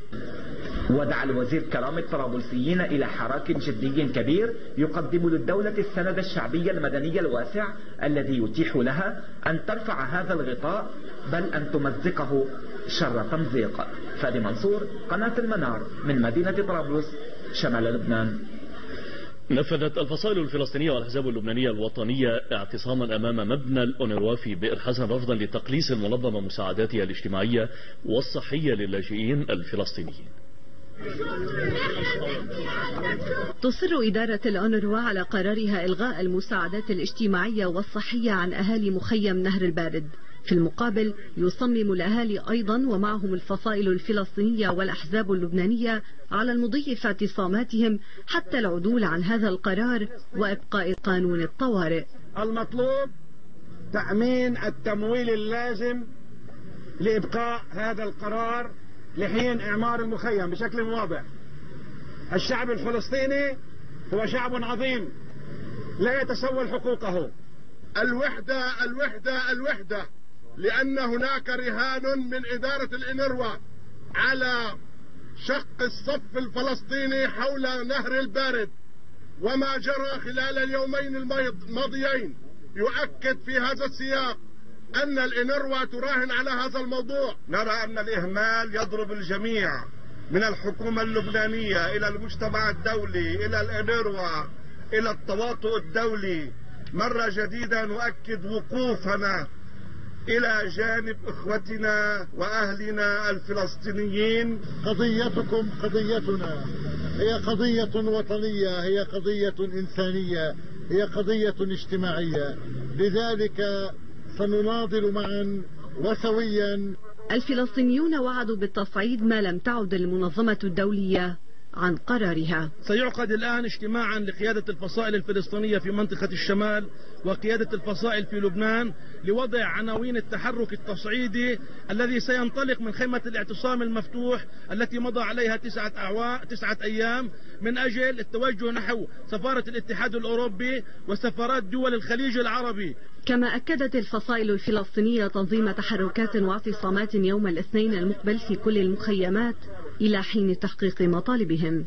Speaker 18: ودعا الوزير كرامي الطرابلسيين إلى حراك جدي كبير يقدم للدولة السند الشعبي المدني الواسع الذي يتيح لها أن ترفع هذا الغطاء بل أن تمزقه شر تمزيق. فادي منصور، قناة المنار، من مدينة طرابلس شمال لبنان.
Speaker 1: نفذت الفصائل الفلسطينية والأحزاب اللبنانية الوطنية اعتصاما أمام مبنى الأونروا في بئر حسن رفضا لتقليص المنظمة مساعداتها الاجتماعية والصحية للاجئين الفلسطينيين.
Speaker 2: تصر إدارة الأونروا على قرارها إلغاء المساعدات الاجتماعية والصحية عن أهالي مخيم نهر البارد. في المقابل يصمم الأهالي أيضا ومعهم الفصائل الفلسطينية والأحزاب اللبنانية على المضي في اعتصاماتهم حتى العدول عن هذا القرار وإبقاء قانون الطوارئ.
Speaker 21: المطلوب تأمين التمويل اللازم لإبقاء هذا القرار لحين إعمار المخيم بشكل واضح. الشعب الفلسطيني هو شعب عظيم لا يتسول حقوقه.
Speaker 22: الوحدة الوحدة الوحدة، لأن هناك رهان من إدارة الإنروا على شق الصف الفلسطيني حول نهر البارد، وما جرى خلال اليومين الماضيين يؤكد في هذا السياق أن الإنروا تراهن على هذا الموضوع. نرى أن الإهمال يضرب الجميع من الحكومة اللبنانية إلى المجتمع الدولي إلى الإنروا إلى التواطؤ الدولي. مرة جديدة نؤكد وقوفنا إلى جانب إخوتنا وأهلنا الفلسطينيين.
Speaker 23: قضيتكم قضيتنا، هي قضية وطنية، هي قضية إنسانية، هي قضية اجتماعية، لذلك سنناضل معا وسويا.
Speaker 2: الفلسطينيون وعدوا بالتصعيد ما لم تعد المنظمة الدولية عن قرارها.
Speaker 21: سيعقد الآن اجتماعا لقيادة الفصائل الفلسطينية في منطقة الشمال وقيادة الفصائل في لبنان لوضع عناوين التحرك التصعيدي الذي سينطلق من خيمة الاعتصام المفتوح التي مضى عليها 9 أيام من أجل التوجه نحو سفارة الاتحاد الأوروبي وسفارات دول الخليج العربي.
Speaker 2: كما أكدت الفصائل الفلسطينية تنظيم تحركات واعتصامات يوم الاثنين المقبل في كل المخيمات إلى حين تحقيق مطالبهم.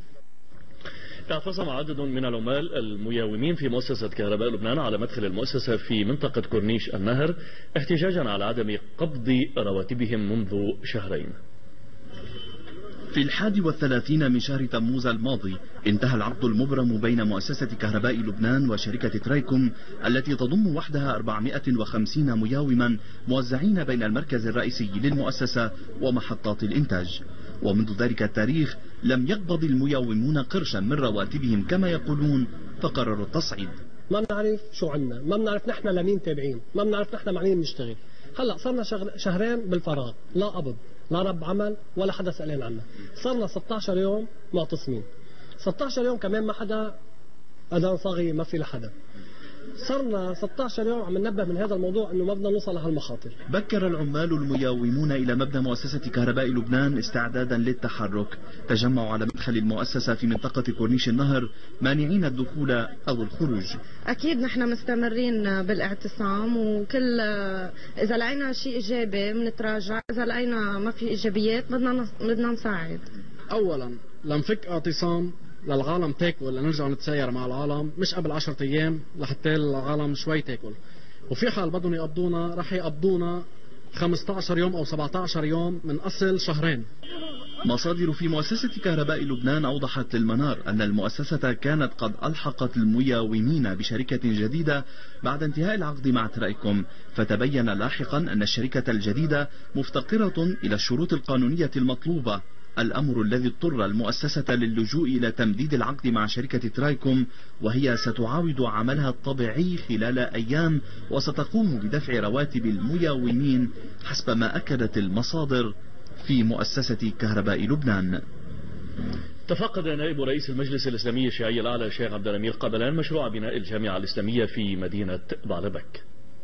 Speaker 1: اعتصم عدد من العمال المياومين في مؤسسة كهرباء لبنان على مدخل المؤسسة في منطقة كورنيش النهر احتجاجا على عدم قبض رواتبهم منذ شهرين.
Speaker 8: في 31 من شهر تموز الماضي انتهى العقد المبرم بين مؤسسة كهرباء لبنان وشركة ترايكوم التي تضم وحدها 450 مياوما موزعين بين المركز الرئيسي للمؤسسة ومحطات الإنتاج. ومنذ ذلك التاريخ لم يقبض المياومون قرشا من رواتبهم كما يقولون، فقرروا التصعيد.
Speaker 24: ما بنعرف شو عنا، ما بنعرف نحن لمين تابعين، ما بنعرف نحن مع مين بنشتغل. هلا صرنا شهرين بالفراغ، لا قبض لا رب عمل ولا حدا سألان عنا. صرنا 16 يوم معتصمين، 16 يوم كمان ما حدا أذان صاغي، ما في لحدا. صرنا 16 يوم عم ننبه من هذا الموضوع انه ما بدنا نوصل لهالمخاطر.
Speaker 8: بكر العمال المياومون الى مبنى مؤسسة كهرباء لبنان استعدادا للتحرك. تجمعوا على مدخل المؤسسة في منطقة كورنيش النهر مانعين الدخول او الخروج.
Speaker 25: اكيد نحن مستمرين بالاعتصام، وكل اذا لقينا شيء ايجابي بنتراجع، اذا لقينا ما في ايجابيات بدنا نساعد.
Speaker 24: اولا لنفك اعتصام للعالم تاكل، لنرجع نتساير مع العالم مش قبل 10 ايام لحتى العالم شوي تاكل. وفي حال بدهم يقبضونا رح يقبضونا 15 يوم او 17 يوم من اصل شهرين.
Speaker 8: مصادر في مؤسسة كهرباء لبنان أوضحت للمنار أن المؤسسة كانت قد ألحقت المياومين بشركة جديدة بعد انتهاء العقد مع ترايكوم، فتبين لاحقا أن الشركة الجديدة مفتقرة إلى الشروط القانونية المطلوبة، الأمر الذي اضطر المؤسسة للجوء إلى تمديد العقد مع شركة ترايكوم، وهي ستعاود عملها الطبيعي خلال أيام وستقوم بدفع رواتب المياومين حسب ما أكدت المصادر في مؤسسة كهرباء لبنان.
Speaker 1: تفقد نائب رئيس المجلس الإسلامي الشيعي الأعلى الشيخ عبد الأمير قبلان مشروع بناء الجامعة الإسلامية في مدينة بعلبك.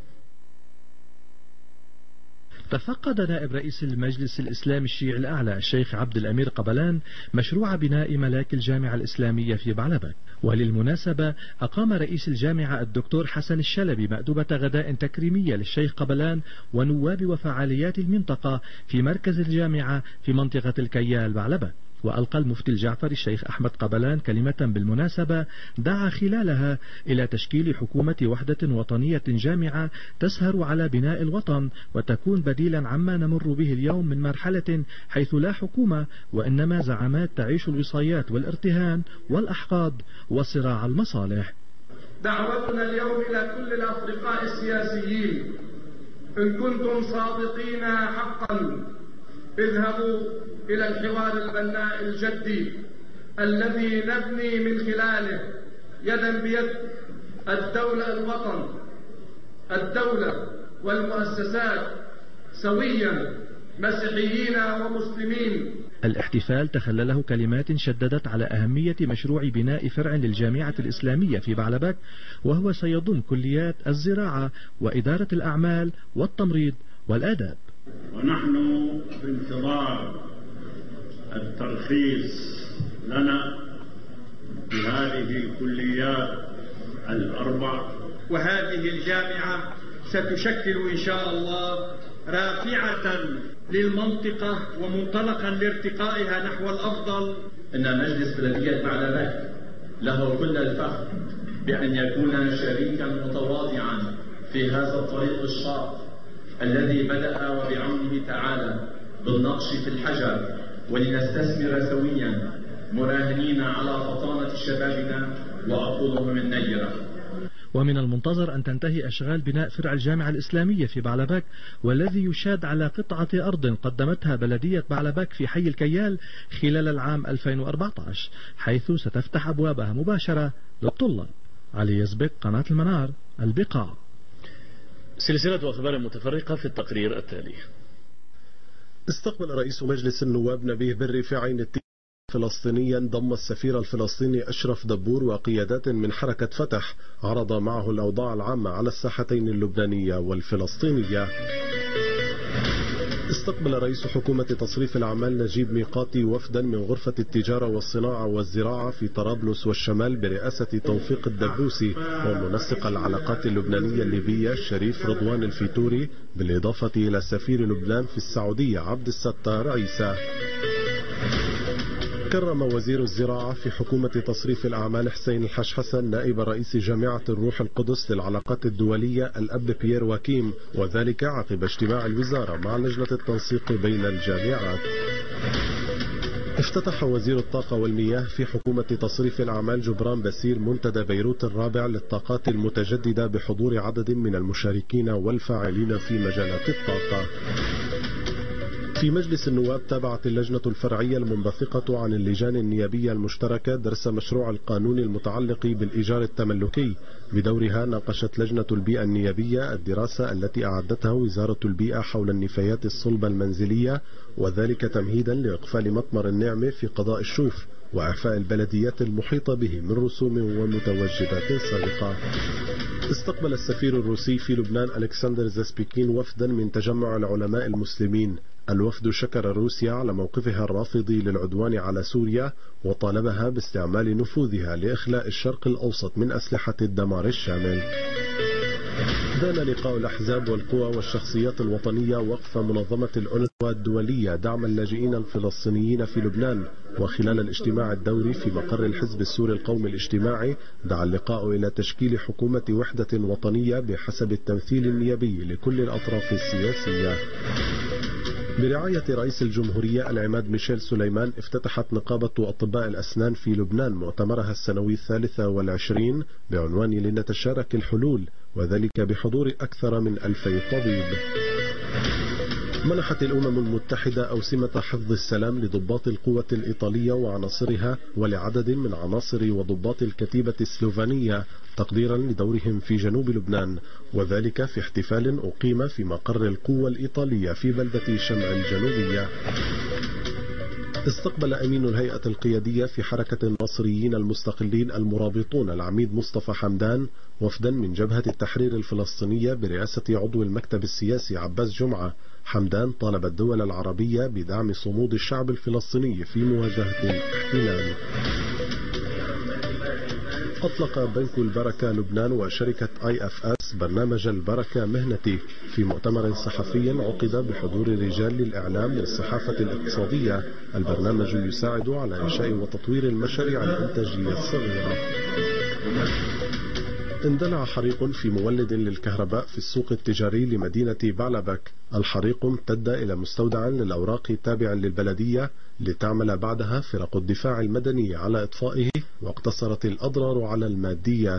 Speaker 26: تفقد نائب رئيس المجلس الإسلامي الشيعي الأعلى الشيخ عبد الأمير قبلان مشروع بناء ملاك الجامعة الإسلامية في بعلبك. وللمناسبة أقام رئيس الجامعة الدكتور حسن الشلبي مأدبة غداء تكريمية للشيخ قبلان ونواب وفعاليات المنطقة في مركز الجامعة في منطقة الكيال بعلبك. وألقى المفتي الجعفري الشيخ أحمد قبلان كلمة بالمناسبة دعا خلالها إلى تشكيل حكومة وحدة وطنية جامعة تسهر على بناء الوطن وتكون بديلا عما نمر به اليوم من مرحلة حيث لا حكومة وإنما زعامات تعيش الوصايات والارتهان والأحقاد وصراع المصالح.
Speaker 20: دعوتنا اليوم إلى كل الأصدقاء السياسيين، إن كنتم صادقين حقا اذهبوا إلى الحوار البناء الجدي الذي نبني من خلاله يدا بيد الدولة الوطن، الدولة والمؤسسات سويا مسيحيين ومسلمين.
Speaker 26: الاحتفال تخلله كلمات شددت على أهمية مشروع بناء فرع للجامعة الإسلامية في بعلبك، وهو سيضم كليات الزراعة وإدارة الأعمال والتمريض والآداب.
Speaker 3: ونحن بانتظار الترخيص لنا بهذه الكليات الأربع،
Speaker 20: وهذه الجامعة ستشكل إن شاء الله رافعة للمنطقة ومنطلقا لارتقائها نحو الأفضل.
Speaker 6: إن مجلس بلدية بعلبك له كل الفخر بأن يكون شريكا متواضعا في هذا الطريق الشاق الذي بدأ وبعونه تعالى بالنقش في الحجر، ولنستثمر سويا مراهنين على فطانة شبابنا وعقولهم النيرة.
Speaker 26: ومن المنتظر أن تنتهي أشغال بناء فرع الجامعة الإسلامية في بعلبك، والذي يشاد على قطعة أرض قدمتها بلدية بعلبك في حي الكيال خلال العام 2014، حيث ستفتح أبوابها مباشرة للطلاب. علي يزبك، قناة المنار، البقاع.
Speaker 1: سلسلة أخبار متفرقة في التقرير التالي.
Speaker 4: استقبل رئيس مجلس النواب نبيه بري في عين التين فلسطينيا ضم السفير الفلسطيني أشرف دبور وقيادات من حركة فتح، عرض معه الأوضاع العامة على الساحتين اللبنانية والفلسطينية. استقبل رئيس حكومة تصريف الأعمال نجيب ميقاتي وفدا من غرفة التجارة والصناعة والزراعة في طرابلس والشمال برئاسة توفيق الدبوسي، ومنسق العلاقات اللبنانية الليبية الشريف رضوان الفيتوري، بالإضافة إلى سفير لبنان في السعودية عبد الستار عيسى. كرم وزير الزراعة في حكومة تصريف الأعمال حسين الحشحسن نائب رئيس جامعة الروح القدس للعلاقات الدولية الأب بيير واكيم، وذلك عقب اجتماع الوزارة مع لجنة التنسيق بين الجامعات. افتتح وزير الطاقة والمياه في حكومة تصريف الأعمال جبران باسيل منتدى بيروت الرابع للطاقات المتجددة بحضور عدد من المشاركين والفاعلين في مجالات الطاقة. في مجلس النواب تابعت اللجنة الفرعية المنبثقة عن اللجان النيابية المشتركة درس مشروع القانون المتعلق بالإيجار التملكي. بدورها ناقشت لجنة البيئة النيابية الدراسة التي أعدتها وزارة البيئة حول النفايات الصلبة المنزلية، وذلك تمهيدا لإقفال مطمر النعمة في قضاء الشوف وإعفاء البلديات المحيطة به من رسوم ومتوجبات سابقة. استقبل السفير الروسي في لبنان ألكسندر زاسبيكين وفدا من تجمع العلماء المسلمين. الوفد شكر روسيا على موقفها الرافض للعدوان على سوريا، وطالبها باستعمال نفوذها لإخلاء الشرق الأوسط من أسلحة الدمار الشامل. دان لقاء الأحزاب والقوى والشخصيات الوطنية وقف منظمة الأونروا الدولية دعم اللاجئين الفلسطينيين في لبنان. وخلال الاجتماع الدوري في مقر الحزب السوري القومي الاجتماعي دعا اللقاء إلى تشكيل حكومة وحدة وطنية بحسب التمثيل النيابي لكل الأطراف السياسية. برعاية رئيس الجمهورية العماد ميشيل سليمان افتتحت نقابة أطباء الأسنان في لبنان مؤتمرها السنوي 23 بعنوان لنتشارك الحلول، وذلك بحضور أكثر من 2000 طبيب. منحت الأمم المتحدة أوسمة حفظ السلام لضباط القوة الإيطالية وعناصرها ولعدد من عناصر وضباط الكتيبة السلوفانية تقديرا لدورهم في جنوب لبنان، وذلك في احتفال أقيم في مقر القوة الإيطالية في بلدة شمع الجنوبية. استقبل أمين الهيئة القيادية في حركة الناصريين المستقلين المرابطون العميد مصطفى حمدان وفدا من جبهة التحرير الفلسطينية برئاسة عضو المكتب السياسي عباس جمعة. حمدان طالب الدول العربية بدعم صمود الشعب الفلسطيني في مواجهة الاحتلال. أطلق بنك البركة لبنان وشركة IFS برنامج البركة مهنتي في مؤتمر صحفي عقد بحضور رجال الإعلام للصحافة الاقتصادية. البرنامج يساعد على إنشاء وتطوير المشاريع الإنتاجية الصغيرة. اندلع حريق في مولد للكهرباء في السوق التجاري لمدينة بعلبك. الحريق امتد إلى مستودع للأوراق تابع للبلدية لتعمل بعدها فرق الدفاع المدني على إطفائه، واقتصرت الأضرار على الماديات.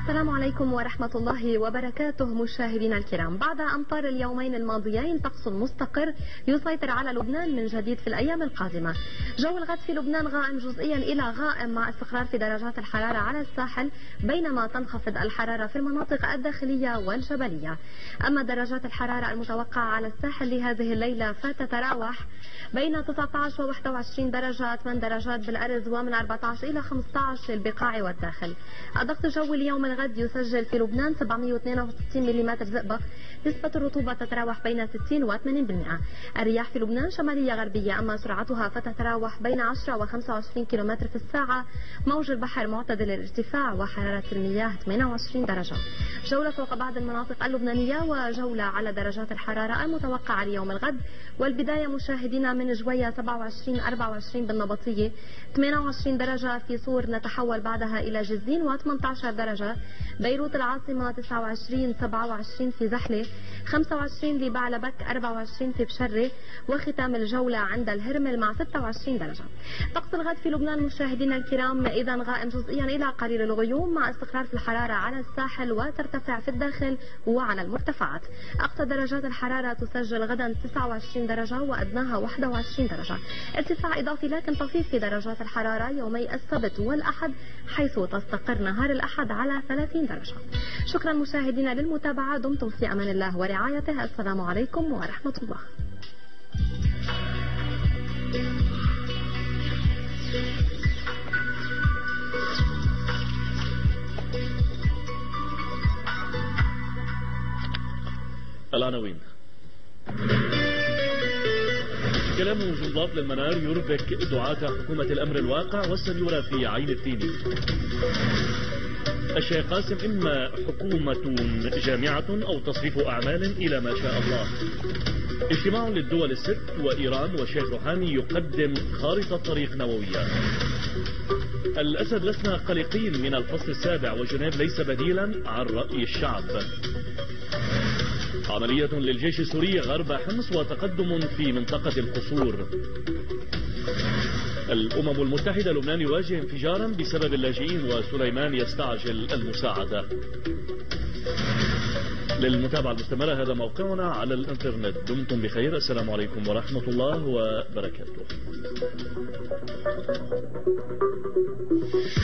Speaker 5: السلام عليكم ورحمة الله وبركاته مشاهدينا الكرام. بعد أمطار اليومين الماضيين طقس مستقر يسيطر على لبنان من جديد في الأيام القادمة. جو الغد في لبنان غائم جزئيا إلى غائم مع استقرار في درجات الحرارة على الساحل، بينما تنخفض الحرارة في المناطق الداخلية والجبلية. أما درجات الحرارة المتوقعة على الساحل لهذه الليلة فتتراوح بين 19 و 21 درجة، 8 درجات بالأرز، ومن 14 إلى 15 للبقاع والداخل. الضغط الجوي اليوم الغد يسجل في لبنان 762 ملم زئبق، نسبة الرطوبة تتراوح بين 60 و 80%. الرياح في لبنان شمالية غربية، أما سرعتها فتتراوح بين 10 و 25 كم في الساعة. موج البحر معتدل الارتفاع، وحرارة المياه 28 درجة. جولة فوق بعض المناطق اللبنانية وجولة على درجات الحرارة المتوقعة اليوم الغد. والبداية مشاهدينا من جوية 27-24 بالنبطية، 28 درجة في صور، نتحول بعدها إلى جزين و18 درجة. بيروت العاصمة 29-27 في زحلة، 25 لبعلبك، 24 في بشرة، وختام الجولة عند الهرمل مع 26 درجة. طقس الغد في لبنان مشاهدينا الكرام إذا غائم جزئيا إلى قليل الغيوم، مع استقرار في الحرارة على الساحل وترتفع في الداخل وعلى المرتفعات. أقصى درجات الحرارة تسجل غدا 29 درجة وأدناها 21 درجة. ارتفاع إضافي لكن طفيف في درجات الحرارة يومي السبت والأحد، حيث تستقر نهار الأحد على 30 درجة. شكرا مشاهدينا للمتابعة، دمتم في أمان الله ورعايته. السلام عليكم ورحمة الله.
Speaker 1: العناوين. كلام جنبلاط للمنار يربك دعاة حكومة الأمر الواقع والسنيورة في عين التيني. الشيخ قاسم: إما حكومة جامعة أو تصريف أعمال إلى ما شاء الله. اجتماع للدول الست وإيران، والشيخ روحاني يقدم خارطة طريق نووية. الأسد: لسنا قلقين من الفصل السابع، وجنيف ليس بديلا عن رأي الشعب. عملية للجيش السوري غرب حمص وتقدم في منطقة القصور. الأمم المتحدة: لبنان يواجه انفجارا بسبب اللاجئين، وسليمان يستعجل المساعدة. للمتابعة المستمرة هذا موقعنا على الانترنت. دمتم بخير، السلام عليكم ورحمة الله وبركاته.